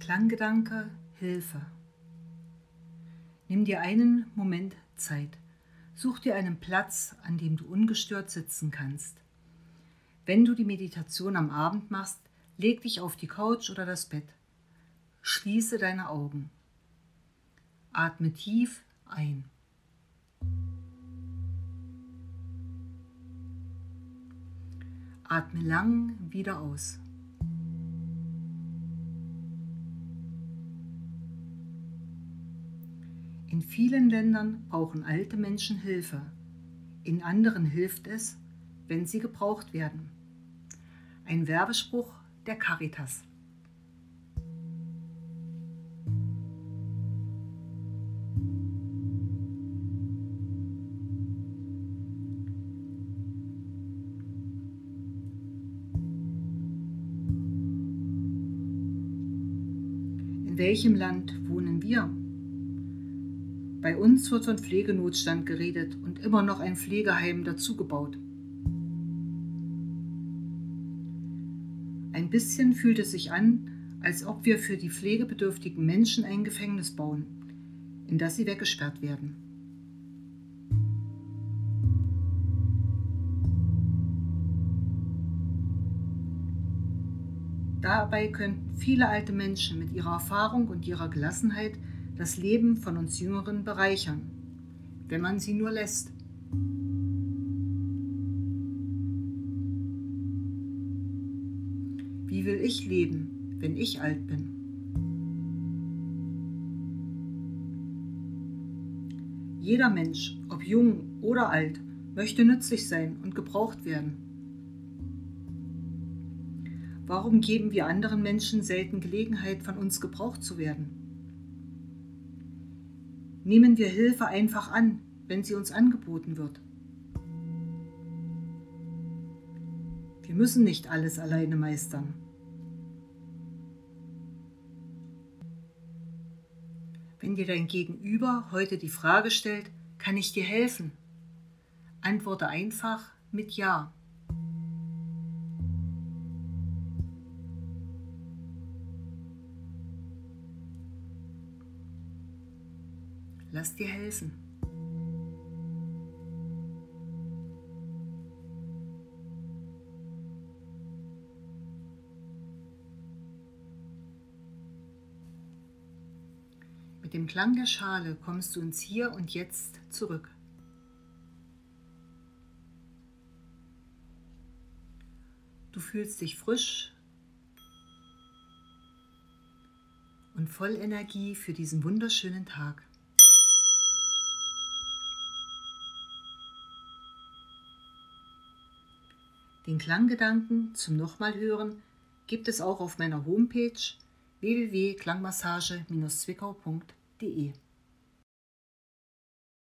Klanggedanke, Hilfe. Nimm dir einen Moment Zeit. Such dir einen Platz, an dem du ungestört sitzen kannst. Wenn du die Meditation am Abend machst, leg dich auf die Couch oder das Bett. Schließe deine Augen. Atme tief ein. Atme lang wieder aus. In vielen Ländern brauchen alte Menschen Hilfe. In anderen hilft es, wenn sie gebraucht werden. Ein Werbespruch der Caritas. In welchem Land wohnen wir? Bei uns wird von Pflegenotstand geredet und immer noch ein Pflegeheim dazugebaut. Ein bisschen fühlt es sich an, als ob wir für die pflegebedürftigen Menschen ein Gefängnis bauen, in das sie weggesperrt werden. Dabei könnten viele alte Menschen mit ihrer Erfahrung und ihrer Gelassenheit das Leben von uns Jüngeren bereichern, wenn man sie nur lässt. Wie will ich leben, wenn ich alt bin? Jeder Mensch, ob jung oder alt, möchte nützlich sein und gebraucht werden. Warum geben wir anderen Menschen selten Gelegenheit, von uns gebraucht zu werden? Nehmen wir Hilfe einfach an, wenn sie uns angeboten wird. Wir müssen nicht alles alleine meistern. Wenn dir dein Gegenüber heute die Frage stellt, kann ich dir helfen? Antworte einfach mit Ja. Lass dir helfen. Mit dem Klang der Schale kommst du ins Hier und Jetzt zurück. Du fühlst dich frisch und voll Energie für diesen wunderschönen Tag. Den Klanggedanken zum Nochmalhören gibt es auch auf meiner Homepage www.klangmassage-zwickau.de.